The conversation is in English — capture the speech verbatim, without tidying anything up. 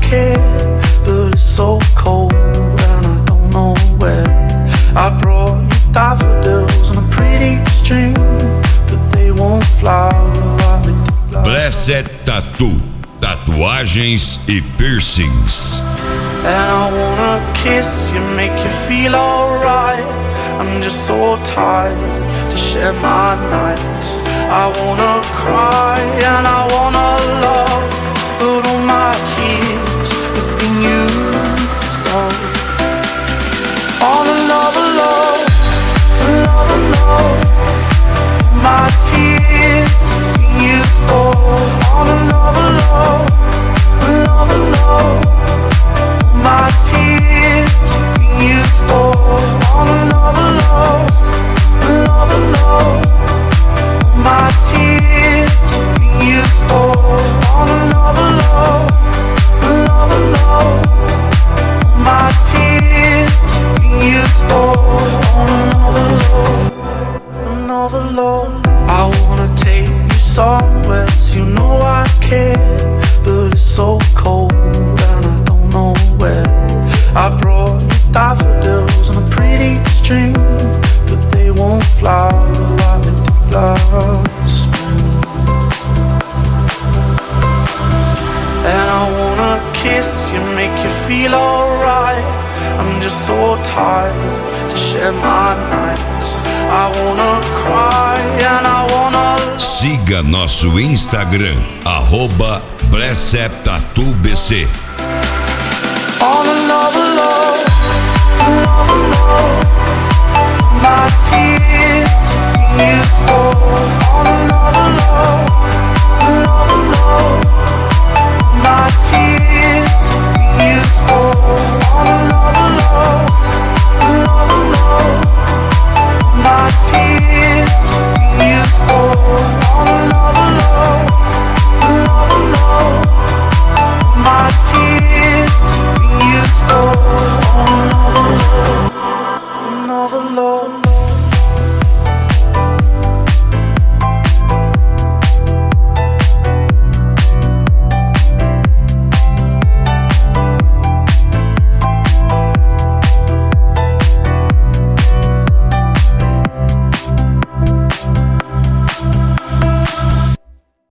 care, but it's so cold and I don't know where. I brought you daffodils on a pretty string, but they won't fly. Blessed Tattoo, tatuagens e piercings. And I wanna kiss you, make you feel alright. I'm just so tired to share my nights. I wanna cry and I wanna love, but all my tears have been used up. All the love, love, love, love. My tears have been used up. All the love, love, love, love. My tears have been used up. All the love, love, love, love. My tears have been used up. All the love, love, love, love. My tears have been used up. All the love, love, love. I wanna take you somewhere, so you know I care, but it's so cold and I don't know where. I brought you daffodils on a pretty string, but they won't fly like they did last spring. And I wanna kiss you, make you feel alright. I'm just so tired to share my nights. I wanna cry and I wanna. Siga nosso Instagram, arroba Blessed Tattoo B C. All the love, love, love, love. My